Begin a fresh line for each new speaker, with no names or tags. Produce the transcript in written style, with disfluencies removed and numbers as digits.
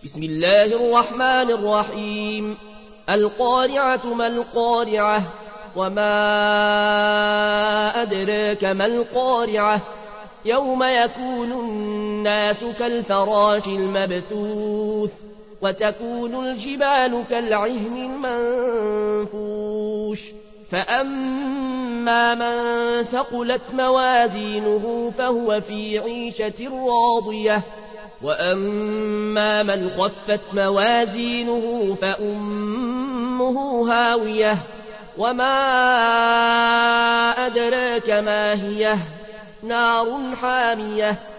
بسم الله الرحمن الرحيم. القارعة ما القارعة وما أدراك ما القارعة يوم يكون الناس كالفراش المبثوث وتكون الجبال كالعهن المنفوش فأما من ثقلت موازينه فهو في عيشة راضية وأما من خفت موازينه فأمه هاوية وما أدراك ما هي نار حامية